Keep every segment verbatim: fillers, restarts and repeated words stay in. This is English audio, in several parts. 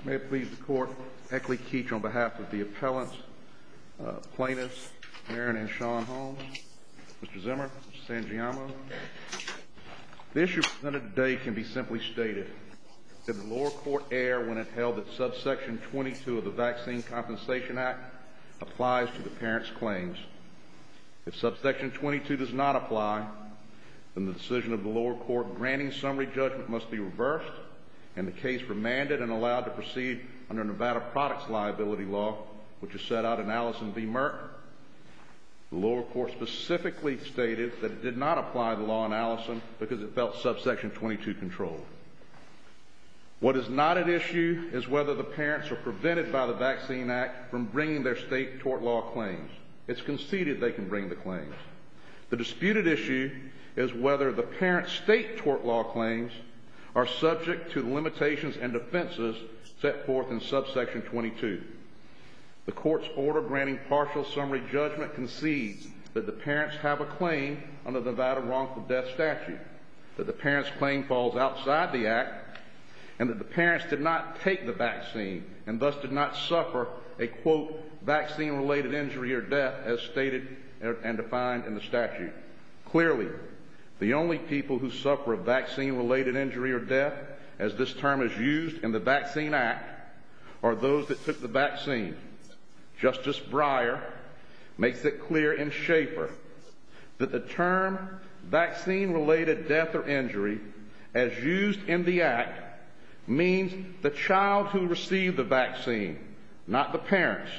May it please the Court, Eckley Keech on behalf of the appellants, uh, plaintiffs, Aaron and Sean Holmes, Mister Zimmer, Mister Sangiamo. The issue presented today can be simply stated. Did the lower court err when it held that subsection twenty-two of the Vaccine Compensation Act applies to the parent's claims? If subsection twenty-two does not apply, then the decision of the lower court granting summary judgment must be reversed and the case remanded and allowed to proceed under Nevada Products Liability Law, which is set out in Allison v. Merck. The lower court specifically stated that it did not apply the law in Allison because it felt subsection twenty-two controlled. What is not at issue is whether the parents are prevented by the Vaccine Act from bringing their state tort law claims. It's conceded they can bring the claims. The disputed issue is whether the parent's state tort law claims are subject to the limitations and defenses set forth in subsection twenty-two. The court's order granting partial summary judgment concedes that the parents have a claim under the Nevada wrongful death statute, that the parent's claim falls outside the act, and that the parents did not take the vaccine and thus did not suffer a, quote, vaccine-related injury or death as stated and defined in the statute. Clearly, the only people who suffer a vaccine-related injury or death, as this term is used in the Vaccine Act, are those that took the vaccine. Justice Breyer makes it clear in Schaeffer that the term vaccine-related death or injury, as used in the Act, means the child who received the vaccine, not the parents.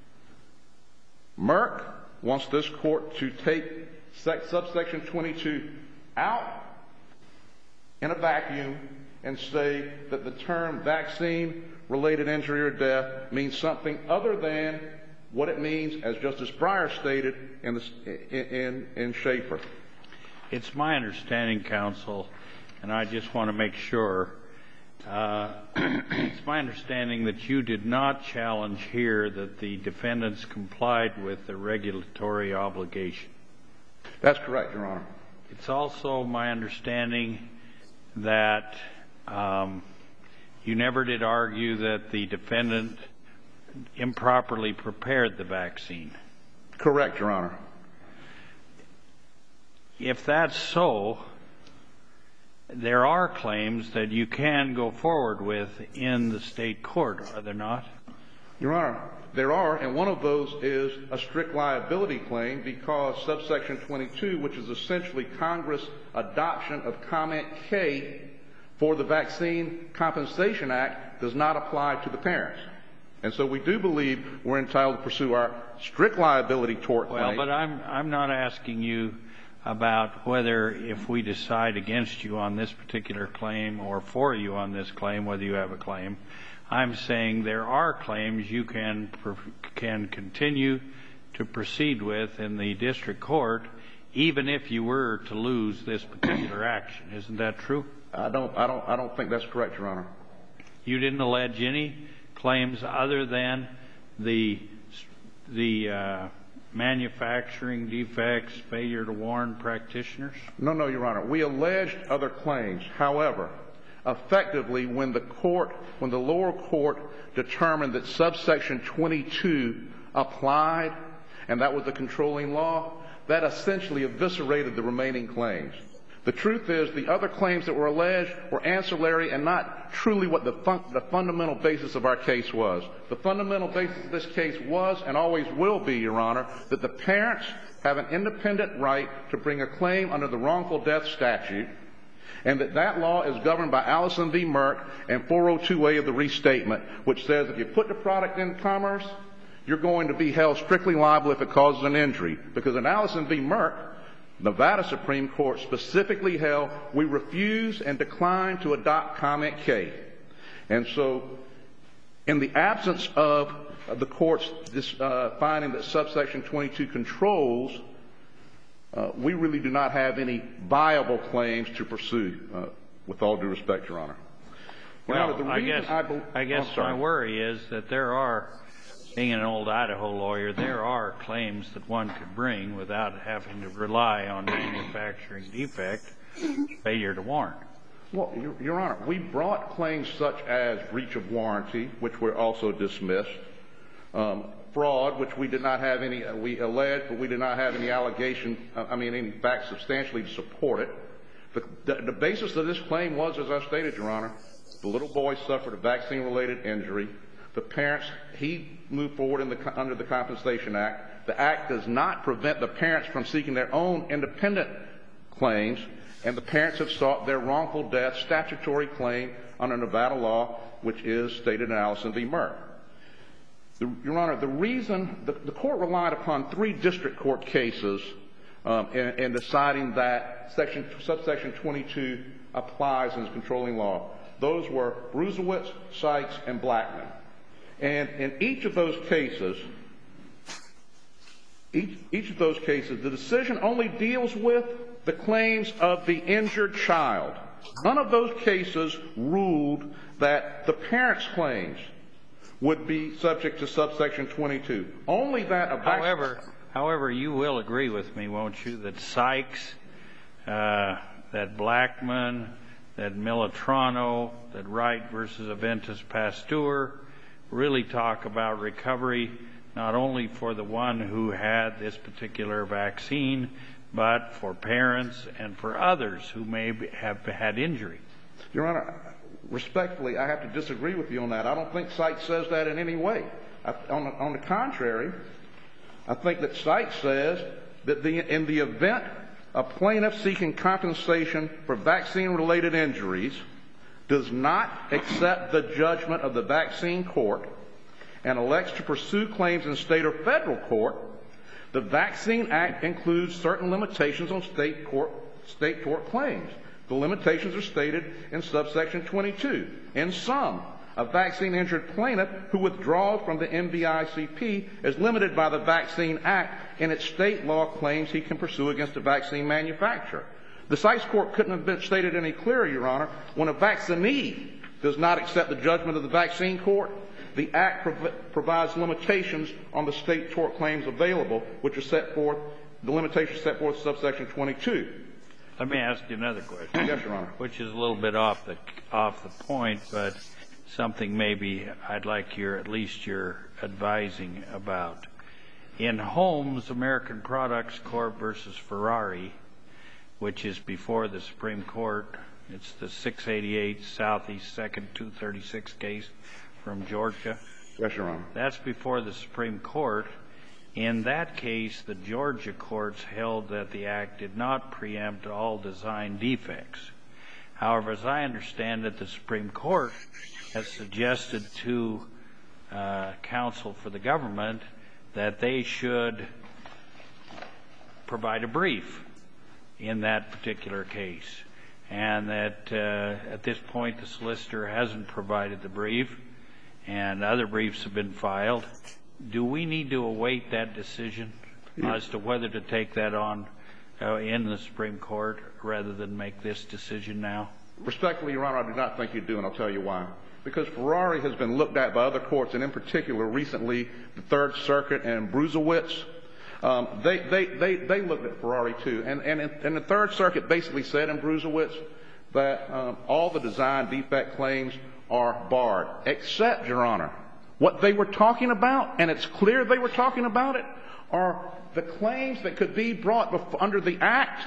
Merck wants this court to take subsection twenty-two out in a vacuum and say that the term vaccine-related injury or death means something other than what it means, as Justice Breyer stated in, the, in, in Schaeffer. It's my understanding, counsel, and I just want to make sure, uh, it's my understanding that you did not challenge here that the defendants complied with the regulatory obligation. That's correct, Your Honor. It's also my understanding that um, you never did argue that the defendant improperly prepared the vaccine. Correct, Your Honor. If that's so, there are claims that you can go forward with in the state court, are there not? Your Honor, there are, and one of those is a strict liability claim because subsection twenty-two, which is essentially Congress' adoption of comment K for the Vaccine Compensation Act, does not apply to the parents. And so we do believe we're entitled to pursue our strict liability tort claim. Well, but I'm, I'm not asking you about whether, if we decide against you on this particular claim or for you on this claim, whether you have a claim. I'm saying there are claims you can can continue to proceed with in the district court, even if you were to lose this particular action. Isn't that true? I don't, I don't, I don't think that's correct, Your Honor. You didn't allege any claims other than the the uh, manufacturing defects, failure to warn practitioners? No, no, Your Honor. We alleged other claims. However, effectively, when the court, when the lower court determined that subsection twenty-two applied, and that was the controlling law, that essentially eviscerated the remaining claims. The truth is, the other claims that were alleged were ancillary and not truly what the, fun the fundamental basis of our case was. The fundamental basis of this case was and always will be, Your Honor, that the parents have an independent right to bring a claim under the wrongful death statute, and that that law is governed by Allison v. Merck and four oh two A of the restatement, which says if you put the product in commerce, you're going to be held strictly liable if it causes an injury. Because in Allison v. Merck, Nevada Supreme Court specifically held we refuse and decline to adopt comment K. And so, in the absence of the court's this, uh, finding that subsection twenty-two controls, Uh, we really do not have any viable claims to pursue, uh, with all due respect, Your Honor. Well, Your Honor, I guess, I, I guess oh, my worry is that there are, being an old Idaho lawyer, there are claims that one could bring without having to rely on manufacturing defect, failure to warn. Well, Your, Your Honor, we brought claims such as breach of warranty, which were also dismissed, um, fraud, which we did not have any, uh, we alleged, but we did not have any allegation, uh, I mean, any facts substantially to support it. The, the, the basis of this claim was, as I stated, Your Honor, the little boy suffered a vaccine-related injury. The parents, he moved forward in the, under the Compensation Act. The Act does not prevent the parents from seeking their own independent claims, and the parents have sought their wrongful death statutory claim under Nevada law, which is stated in Allison v. Merck. The, Your Honor, the reason the, the court relied upon three district court cases um, in, in deciding that section, subsection twenty-two applies in controlling law. Those were Bruisewitz, Sykes, and Blackman. And in each of those cases, each, each of those cases, the decision only deals with the claims of the injured child. None of those cases ruled that the parents' claims would be subject to subsection twenty-two. Only that a vaccine... However, however, you will agree with me, won't you, that Sykes, uh, that Blackman, that Militrano, that Wright versus Aventis Pasteur really talk about recovery not only for the one who had this particular vaccine, but for parents and for others who may have had injury. Your Honor, respectfully, I have to disagree with you on that. I don't think Sykes says that in any way. I, on, the, on the contrary, I think that Sykes says that the, in the event a plaintiff seeking compensation for vaccine-related injuries does not accept the judgment of the vaccine court and elects to pursue claims in state or federal court, the Vaccine Act includes certain limitations on state court, state tort claims. The limitations are stated in subsection twenty-two. In sum, a vaccine-injured plaintiff who withdraws from the M V I C P is limited by the Vaccine Act in its state law claims he can pursue against a vaccine manufacturer. The Sykes court couldn't have been stated any clearer, Your Honor. When a vaccinee does not accept the judgment of the vaccine court, the Act prov provides limitations on the state tort claims available, which are set forth, the limitations set forth in subsection twenty-two. Let me ask you another question. Yes, Your Honor. Which is a little bit off the off the point, but something maybe I'd like your at least your advising about. In Holmes, American Products Corp versus Ferrari, which is before the Supreme Court, it's the six eighty-eight Southeast Second two thirty-six case from Georgia. Yes, Your Honor. That's before the Supreme Court. In that case, the Georgia courts held that the Act did not preempt all design defects. However, as I understand it, the Supreme Court has suggested to uh, counsel for the government that they should provide a brief in that particular case, and that uh, at this point the solicitor hasn't provided the brief, and other briefs have been filed. Do we need to await that decision yes. as to whether to take that on uh, in the Supreme Court rather than make this decision now? Respectfully, Your Honor, I do not think you do, and I'll tell you why. Because Ferrari has been looked at by other courts, and in particular recently the Third Circuit and Bruisewitz. Um, they, they, they, they looked at Ferrari too, and, and, and the Third Circuit basically said in Bruisewitz that um, all the design defect claims are barred, except, Your Honor, what they were talking about, and it's clear they were talking about it, are the claims that could be brought before, under the Act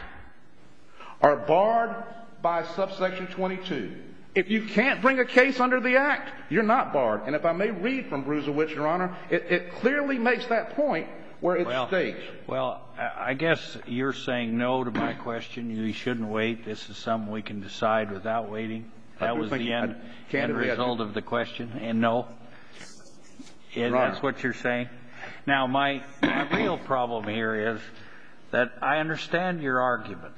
are barred by subsection twenty-two. If you can't bring a case under the Act, you're not barred. And if I may read from Bruisewitz, Your Honor, it, it clearly makes that point where it well, states. Well, I guess you're saying no to my question. You shouldn't wait. This is something we can decide without waiting. That was the end, end result of the question. And no? Is, that's what you're saying? Now, my, my real problem here is that I understand your argument,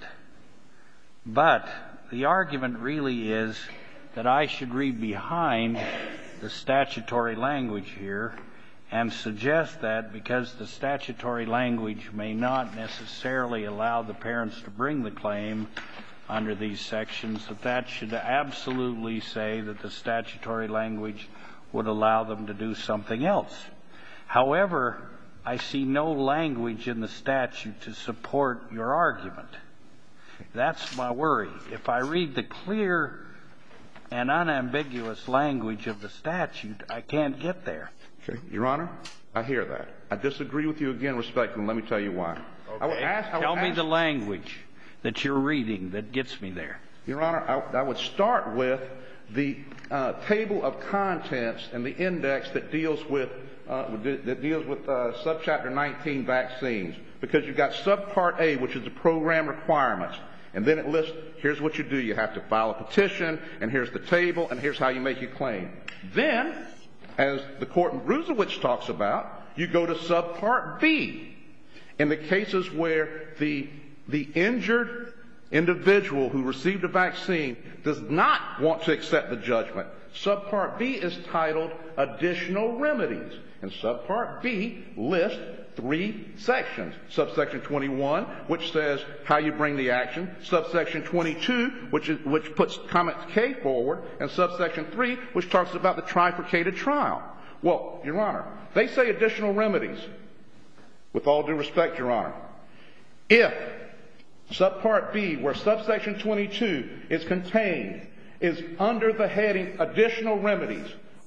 but the argument really is that I should read behind the statutory language here and suggest that because the statutory language may not necessarily allow the parents to bring the claim under these sections, that that should absolutely say that the statutory language would allow them to do something else. However, I see no language in the statute to support your argument. That's my worry. If I read the clear and unambiguous language of the statute, I can't get there. Okay. Your Honor, I hear that. I disagree with you again respectfully, and let me tell you why. Okay. I would ask, I would Tell me ask, the language that you're reading that gets me there. Your Honor, I, I would start with the uh, table of contents and the index that deals with uh, that deals with uh, subchapter nineteen vaccines, because you've got subpart A, which is the program requirements, and then it lists here's what you do. You have to file a petition, and here's the table, and here's how you make your claim. Then, as the court in Brusewitz talks about, you go to subpart B. In the cases where the the injured individual who received a vaccine does not want to accept the judgment, subpart B is titled Additional Remedies. And subpart B lists three sections. Subsection twenty-one, which says how you bring the action. Subsection twenty-two, which is, which puts comment K forward. And subsection three, which talks about the trifurcated trial. Well, Your Honor, they say additional remedies. With all due respect, Your Honor, if subpart B, where subsection twenty-two is contained, is under the heading additional remedies,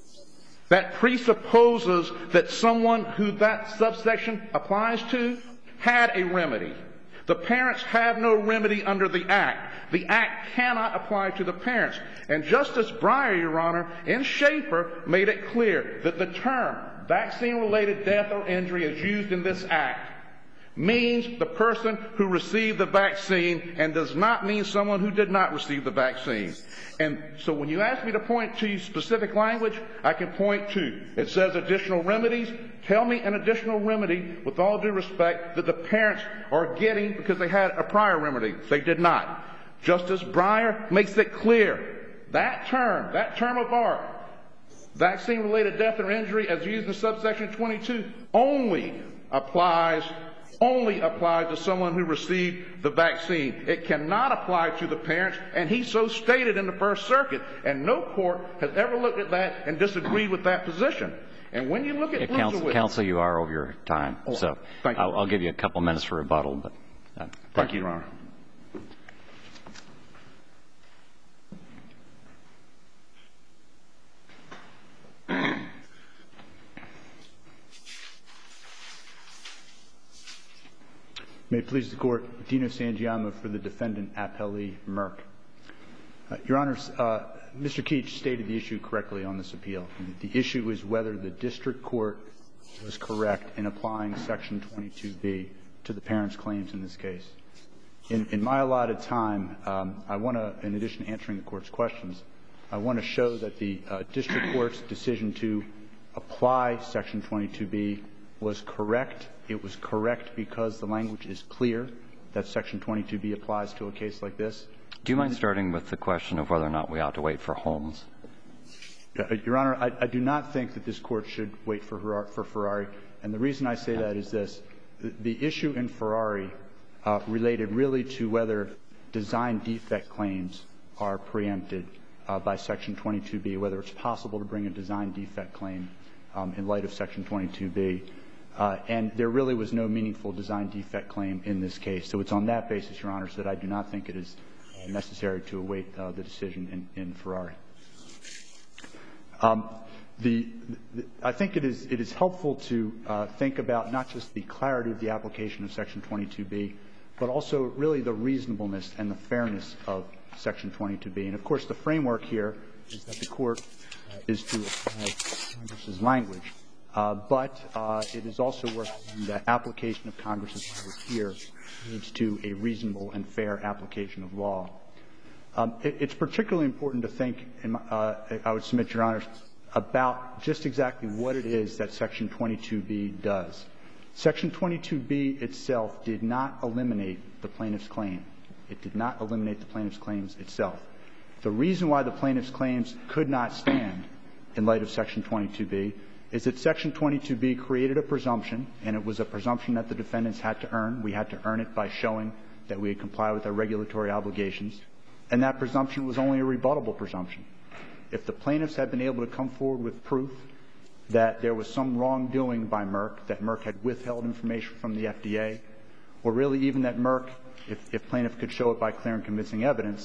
that presupposes that someone who that subsection applies to had a remedy. The parents have no remedy under the Act. The Act cannot apply to the parents. And Justice Breyer, Your Honor, in Schaefer made it clear that the term vaccine-related death or injury as used in this Act means the person who received the vaccine and does not mean someone who did not receive the vaccine. And so when you ask me to point to specific language, I can point to, it says additional remedies. Tell me an additional remedy, with all due respect, that the parents are getting because they had a prior remedy. They did not. Justice Breyer makes it clear. That term, that term of art, vaccine-related death or injury as used in subsection twenty-two, only applies only applies to someone who received the vaccine. It cannot apply to the parents, and he so stated in the First Circuit, and no court has ever looked at that and disagreed with that position. And when you look at yeah, counsel, counsel, you are over your time, oh, so thank you. I'll, I'll give you a couple minutes for rebuttal. But uh, thank, thank you, Your Honor. May it please the Court, Dino Sangiamo for the defendant, appellee Merck. Uh, Your Honors, uh, Mister Keech stated the issue correctly on this appeal. The issue is whether the district court was correct in applying Section twenty-two B to the parents' claims in this case. In, in my allotted time, um, I want to, in addition to answering the Court's questions, I want to show that the uh, district court's decision to apply Section twenty-two B was correct. It was correct because the language is clear that Section twenty-two B applies to a case like this. Do you mind starting with the question of whether or not we ought to wait for Holmes? Uh, Your Honor, I, I do not think that this Court should wait for, for Ferrari. And the reason I say that is this. The, the issue in Ferrari uh, related really to whether design defect claims are preempted uh, by Section twenty-two B, whether it's possible to bring a design defect claim um, in light of Section twenty-two B. Uh, and there really was no meaningful design defect claim in this case. So it's on that basis, Your Honors, that I do not think it is uh, necessary to await uh, the decision in, in Ferrari. Um, the, the, I think it is, it is helpful to uh, think about not just the clarity of the application of Section twenty-two B, but also really the reasonableness and the fairness of Section twenty-two B. And, of course, the framework here is that the Court uh, is to apply Congress's language. Uh, but uh, it is also worth noting that application of Congress's language here leads to a reasonable and fair application of law. Um, it, it's particularly important to think, in my, uh, I would submit, Your Honors, about just exactly what it is that Section twenty-two B does. Section twenty-two B itself did not eliminate the plaintiff's claim. It did not eliminate the plaintiff's claims itself. The reason why the plaintiff's claims could not stand in light of Section twenty-two B is that Section twenty-two B created a presumption, and it was a presumption that the defendants had to earn. We had to earn it by showing that we had complied with our regulatory obligations. And that presumption was only a rebuttable presumption. If the plaintiffs had been able to come forward with proof that there was some wrongdoing by Merck, that Merck had withheld information from the F D A, or really even that Merck, if, if plaintiff could show it by clear and convincing evidence,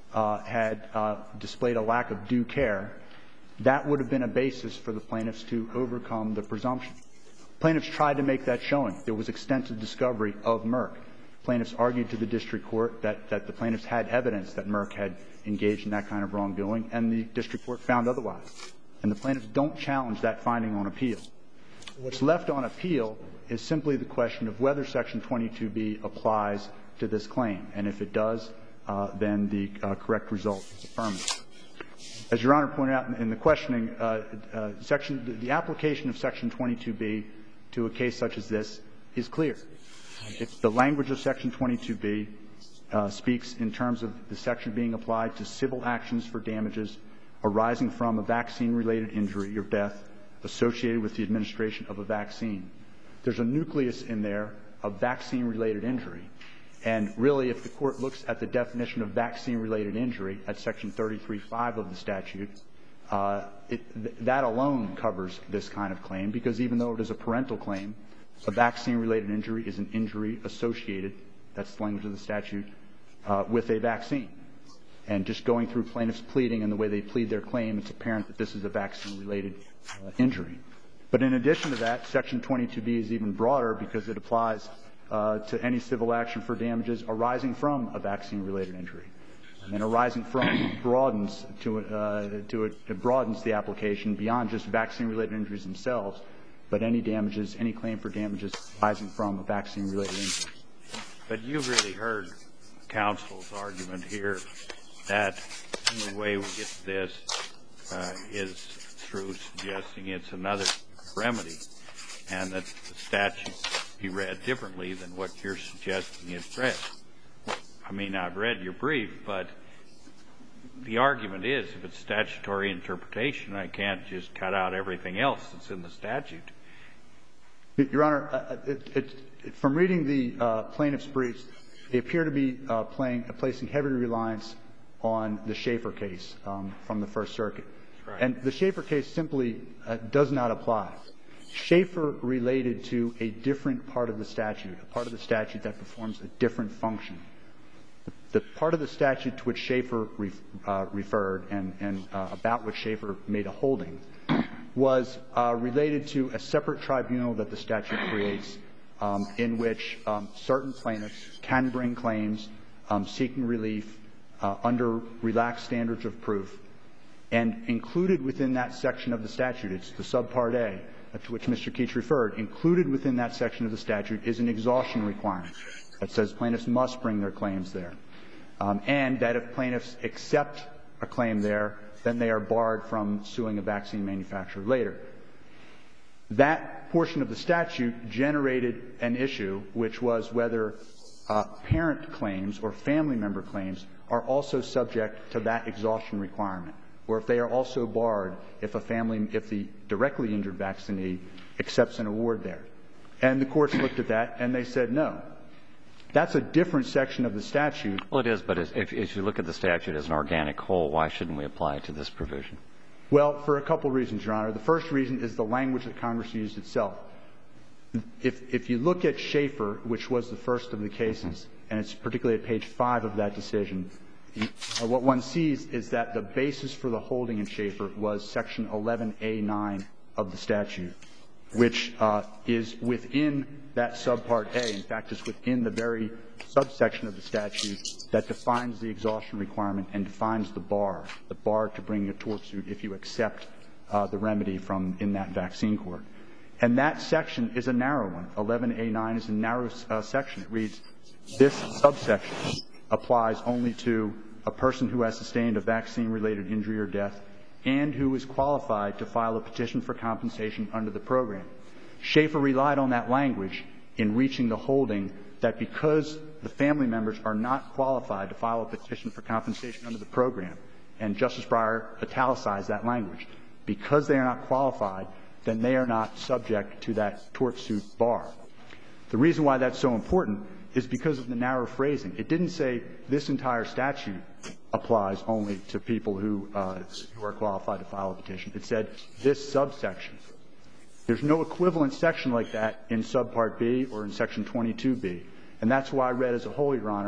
uh, had uh, displayed a lack of due care, that would have been a basis for the plaintiffs to overcome the presumption. Plaintiffs tried to make that showing. There was extensive discovery of Merck. Plaintiffs argued to the district court that, that the plaintiffs had evidence that Merck had engaged in that kind of wrongdoing, and the district court found otherwise. And the plaintiffs don't challenge that finding on appeal. What's left on appeal is simply the question of whether Section twenty-two B applies to this claim. And if it does, uh, then the uh, correct result is affirmative. As Your Honor pointed out in the questioning, uh, uh, section, the application of Section twenty-two B to a case such as this is clear. If the language of Section twenty-two B uh, speaks in terms of the section being applied to civil actions for damages arising from a vaccine-related injury or death associated with the administration of a vaccine. There's a nucleus in there of vaccine-related injury. And really, if the court looks at the definition of vaccine-related injury at Section thirty-three point five of the statute, uh, it, th- that alone covers this kind of claim, because even though it is a parental claim, a vaccine-related injury is an injury associated, that's the language of the statute, uh, with a vaccine. And just going through plaintiffs' pleading and the way they plead their claim, it's apparent that this is a vaccine-related uh, injury. But in addition to that, Section twenty-two B is even broader because it applies uh, to any civil action for damages arising from a vaccine-related injury. And arising from broadens to uh, to it, it broadens the application beyond just vaccine-related injuries themselves, but any damages, any claim for damages arising from a vaccine-related injury. But you've really heard counsel's argument here that the only way we get to this uh, is through suggesting it's another remedy, and that the statute be read differently than what you're suggesting it's read. I mean, I've read your brief, but the argument is if it's statutory interpretation, I can't just cut out everything else that's in the statute. Your Honor, uh, it, it, it, from reading the uh, plaintiff's briefs, they appear to be uh, playing, uh, placing heavy reliance on the Schaefer case um, from the First Circuit. Right. And the Schaefer case simply uh, does not apply. Schaefer related to a different part of the statute, a part of the statute that performs a different function. The, the part of the statute to which Schaefer re, uh, referred and, and uh, about which Schaefer made a holding was uh, related to a separate tribunal that the statute creates um, in which um, certain plaintiffs can bring claims um, seeking relief uh, under relaxed standards of proof. And included within that section of the statute, it's the subpart A, uh, to which Mister Keech referred, included within that section of the statute is an exhaustion requirement that says plaintiffs must bring their claims there. Um, and that if plaintiffs accept a claim there, then they are barred from suing a vaccine manufacturer later. That portion of the statute generated an issue, which was whether uh, parent claims or family member claims are also subject to that exhaustion requirement, or if they are also barred if a family, if the directly injured vaccinee accepts an award there. And the courts looked at that and they said no. That's a different section of the statute. Well, it is, but if, if you look at the statute as an organic whole, why shouldn't we apply it to this provision? Well, for a couple reasons, Your Honor. The first reason is the language that Congress used itself. If, if you look at Schaefer, which was the first of the cases, and it's particularly at page five of that decision, what one sees is that the basis for the holding in Schaefer was section eleven A nine of the statute, which uh, is within that subpart A. In fact, it's within the very subsection of the statute that defines the exhaustion requirement and defines the bar, the bar to bring a tort suit if you accept uh, the remedy from in that vaccine court. And that section is a narrow one. eleven A nine is a narrow uh, section. It reads, this subsection applies only to a person who has sustained a vaccine-related injury or death and who is qualified to file a petition for compensation under the program. Schaefer relied on that language in reaching the holding that because the family members are not qualified to file a petition for compensation under the program, and Justice Breyer italicized that language, because they are not qualified, then they are not subject to that tort suit bar. The reason why that's so important is because of the narrow phrasing. It didn't say this entire statute applies only to people who, uh, who are qualified to file a petition. It said this subsection. There's no equivalent section like that in subpart B or in section twenty-two B. And that's why I read as a whole, Your Honor,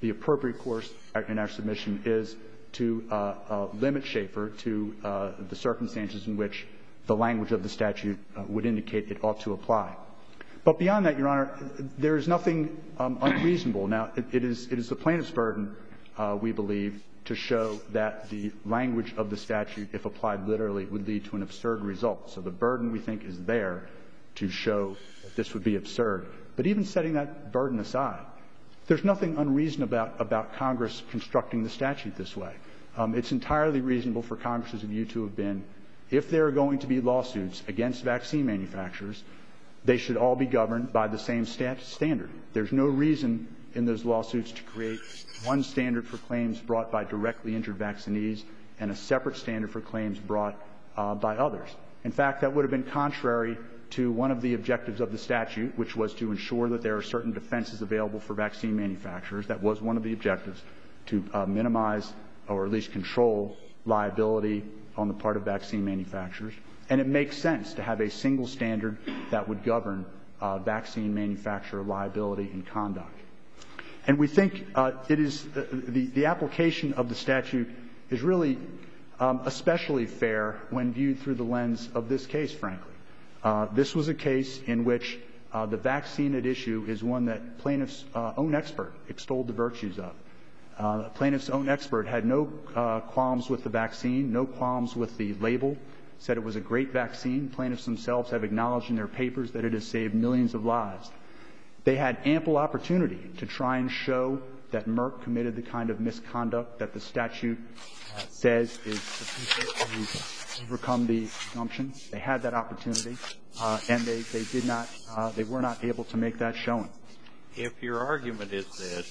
the appropriate course in our submission is to uh, uh, limit Schaefer to uh, the circumstances in which the language of the statute uh, would indicate it ought to apply. But beyond that, Your Honor, there is nothing um, unreasonable. Now, it, it is it is the plaintiff's burden, uh, we believe, to show that the language of the statute, if applied literally, would lead to an absurd result. So the burden, we think, is there to show that this would be absurd. But even setting that burden aside, there's nothing unreasonable about, about Congress constructing the statute this way. Um, it's entirely reasonable for Congress's view to have been, if there are going to be lawsuits against vaccine manufacturers, they should all be governed by the same stat- standard. There's no reason in those lawsuits to create one standard for claims brought by directly injured vaccinees and a separate standard for claims brought uh, by others. In fact, that would have been contrary to one of the objectives of the statute, which was to ensure that there are certain defenses available for vaccine manufacturers. That was one of the objectives, to uh, minimize or at least control liability on the part of vaccine manufacturers. And it makes sense to have a single standard that would govern uh, vaccine manufacturer liability and conduct. And we think uh, it is uh, the, the application of the statute is really um, especially fair when viewed through the lens of this case, frankly. Uh, this was a case in which uh, the vaccine at issue is one that plaintiff's uh, own expert extolled the virtues of. Uh, plaintiff's own expert had no uh, qualms with the vaccine, no qualms with the label, said it was a great vaccine. Plaintiffs themselves have acknowledged in their papers that it has saved millions of lives. They had ample opportunity to try and show that Merck committed the kind of misconduct that the statute uh, says is sufficient to overcome the presumption. They had that opportunity, uh, and they, they did not, uh, they were not able to make that showing. If your argument is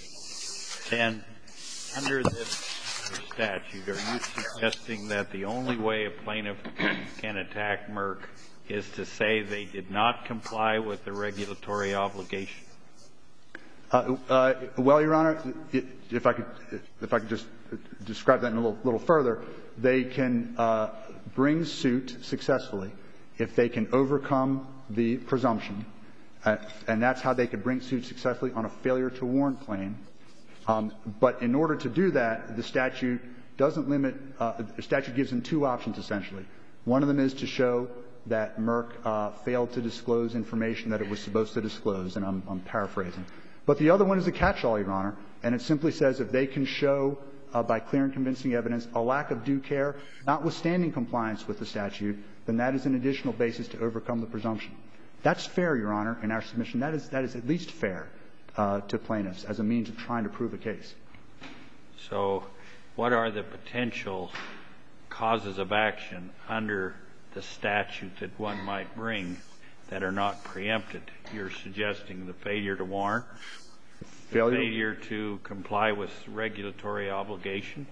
this, then under this statute, are you suggesting that the only way a plaintiff can attack Merck is to say they did not comply with the regulatory obligation? Uh, uh, well, Your Honor, if I could, if I could just describe that in a little, little further, they can uh, bring suit successfully if they can overcome the presumption, uh, and that's how they could bring suit successfully on a failure to warn claim. Um, but in order to do that, the statute doesn't limit. Uh, the statute gives them two options essentially. One of them is to show that Merck uh, failed to disclose information that it was supposed to disclose, and I'm, I'm paraphrasing. But the other one is a catch-all, Your Honor, and it simply says if they can show uh, by clear and convincing evidence a lack of due care, notwithstanding compliance with the statute, then that is an additional basis to overcome the presumption. That's fair, Your Honor, in our submission. That is, that is at least fair uh, to plaintiffs as a means of trying to prove a case. So what are the potential causes of action under the statute that one might bring that are not preempted? You're suggesting the failure to warn, the failure, failure to comply with regulatory obligation?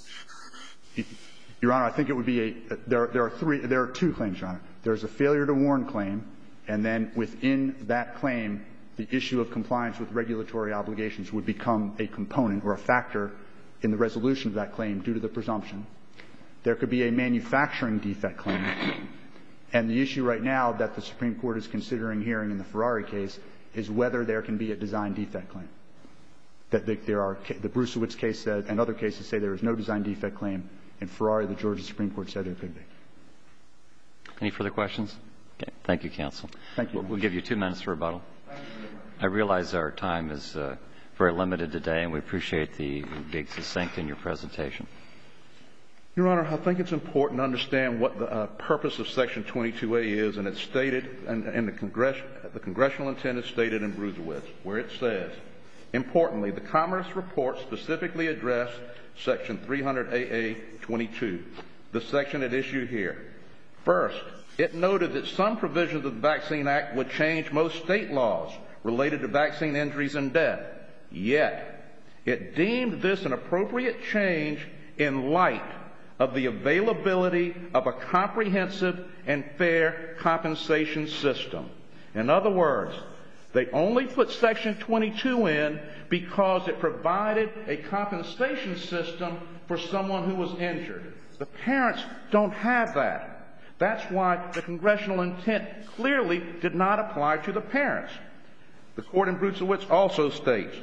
Your Honor, I think it would be a there, there are three there are two claims, Your Honor. There's a failure to warn claim, and then within that claim, the issue of compliance with regulatory obligations would become a component or a factor in the resolution of that claim due to the presumption. There could be a manufacturing defect claim. And the issue right now that the Supreme Court is considering hearing in the Ferrari case is whether there can be a design defect claim. That there are, the Brucewitz case said, and other cases say there is no design defect claim. In Ferrari, the Georgia Supreme Court said there could be. Any further questions? Okay. Thank you, counsel. Thank you. We'll, we'll give you two minutes for rebuttal. I realize our time is uh, very limited today, and we appreciate the being succinct in your presentation. Your Honor, I think it's important to understand what the uh, purpose of Section twenty-two A is, and it's stated, and, and the, Congress, the congressional intent is stated in Brucewitz, where it says, importantly, the Commerce Report specifically addressed Section three hundred A A twenty-two, the section at issue here. First, it noted that some provisions of the Vaccine Act would change most state laws related to vaccine injuries and death. Yet, it deemed this an appropriate change in light of the availability of a comprehensive and fair compensation system. In other words, they only put Section twenty-two in because it provided a compensation system for someone who was injured. The parents don't have that. That's why the congressional intent clearly did not apply to the parents. The court in Brucewitz also states,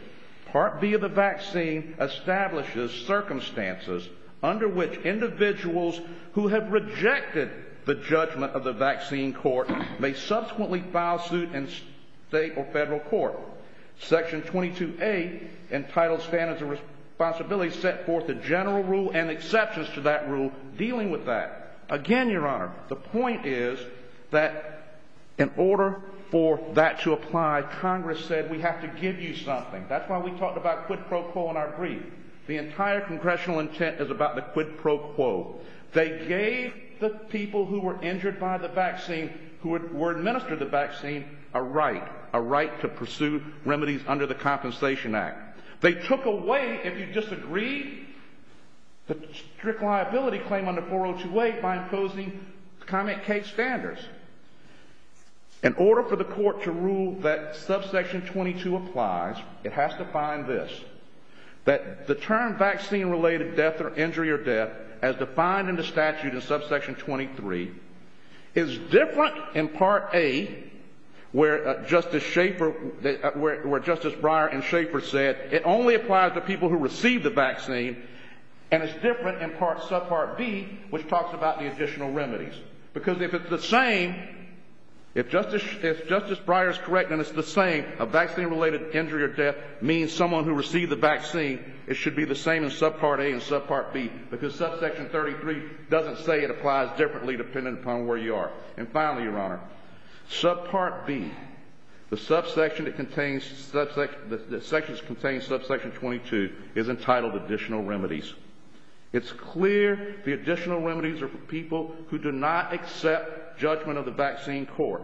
Part B of the vaccine establishes circumstances under which individuals who have rejected the judgment of the vaccine court may subsequently file suit in state or federal court. Section twenty-two A, entitled Standards of Responsibility, set forth a general rule and exceptions to that rule dealing with that. Again, Your Honor, the point is that in order for that to apply, Congress said we have to give you something. That's why we talked about quid pro quo in our brief. The entire congressional intent is about the quid pro quo. They gave the people who were injured by the vaccine, who were administered the vaccine, a right, a right to pursue remedies under the Compensation Act. They took away, if you disagreed, the strict liability claim under four oh two A by imposing comment case standards. In order for the court to rule that subsection twenty-two applies, it has to find this, that the term vaccine-related death or injury or death, as defined in the statute in subsection twenty-three, is different in Part A, where uh, Justice Schaefer, uh, where, where Justice Breyer and Schaefer said it only applies to people who receive the vaccine, and it's different in Part Subpart B, which talks about the additional remedies. Because if it's the same, if Justice, if Justice Breyer is correct and it's the same, a vaccine-related injury or death means someone who received the vaccine, it should be the same in Subpart A and Subpart B, because subsection thirty-three doesn't say it applies differently depending upon where you are. And finally, Your Honor, Subpart B, the subsection that contains subsection, the, the sections contain subsection twenty-two, is entitled Additional Remedies. It's clear the additional remedies are for people who do not accept judgment of the vaccine court.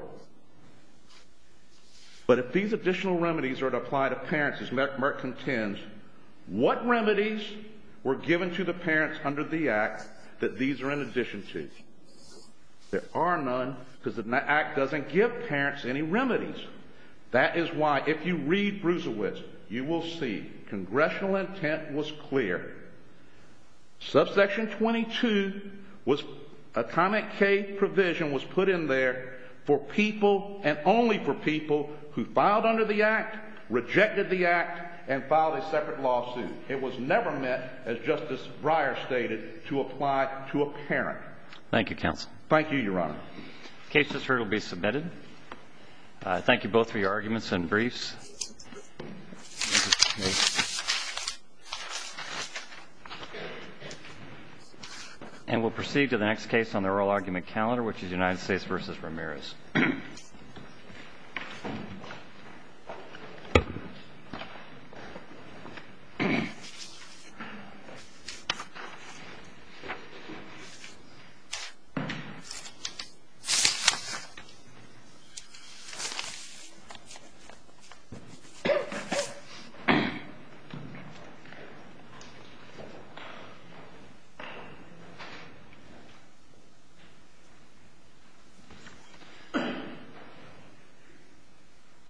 But if these additional remedies are to apply to parents, as Merck contends, what remedies were given to the parents under the Act that these are in addition to? There are none, because the Act doesn't give parents any remedies. That is why, if you read Bruesewitz, you will see congressional intent was clear. Subsection twenty-two was a comment K provision was put in there for people and only for people who filed under the Act, rejected the Act, and filed a separate lawsuit. It was never meant, as Justice Breyer stated, to apply to a parent. Thank you, counsel. Thank you, Your Honor. The case just heard will be submitted. Uh, thank you both for your arguments and briefs. And we'll proceed to the next case on the oral argument calendar, which is United States versus Ramirez.